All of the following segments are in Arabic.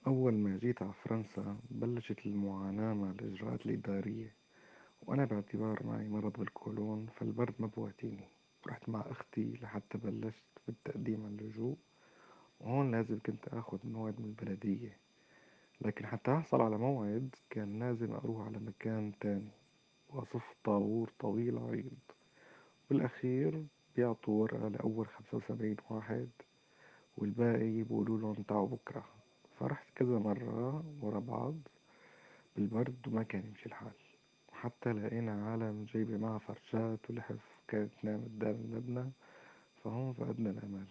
أول ما جيت على فرنسا بلشت المعاناة مع الإجراءات الإدارية، وأنا باعتبار معي مرض بالقولون فالبرد ما بوعتيني. رحت مع أختي لحتى بلشت بالتقديم على اللجوء، وهون لازم كنت أخذ موعد من البلدية. لكن حتى أحصل على موعد كان لازم أروح على مكان تاني وأصف طابور طويل عريض. بالأخير بيعطوا ورقة لأول 75 واحد، والباقي بيقولوا لهم تعوا بكرة. فرحت كذا مرة ورا بعض بالبرد وما كان يمشي الحال، وحتى لقينا عالم جايبة معها فرشات ولحف كانت تنام قدام المبنى. فهون فقدنا الأمل.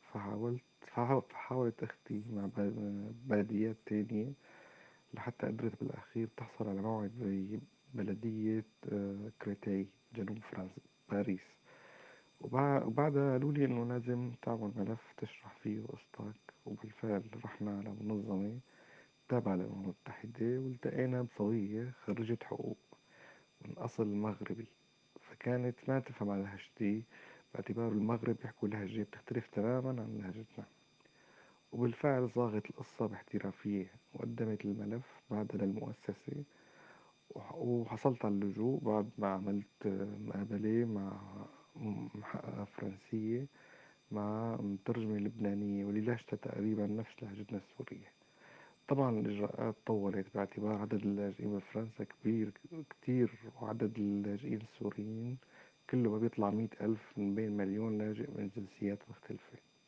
فحاولت أختي مع بلديات تانية لحتى قدرت بالأخير تحصل على موعد ببلدية كريتاي جنوب فرنسا، باريس. وبعدها قالوا لي إنه لازم تعمل ملف تشرح فيه قصتك. وبالفعل رحنا على منظمة تابعة للأمم المتحدة، والتقينا بصبية خريجة حقوق من أصل مغربي، فكانت ما تفهم على لهجتي باعتبار المغرب يحكوا لهجة بتختلف تماما عن لهجتنا. وبالفعل صاغت القصة باحترافية وقدمت الملف بعدها للمؤسسة. وحصلت على اللجوء بعد ما عملت مقابلة مع محققة فرنسية مع مترجمة لبنانية واللي لهجتها تقريبا نفس لهجتنا السورية. طبعا الإجراءات طولت باعتبار عدد اللاجئين بفرنسا كبير كتير، وعدد اللاجئين السوريين كله ما بيطلع 100,000 من بين مليون لاجئ من جنسيات مختلفة.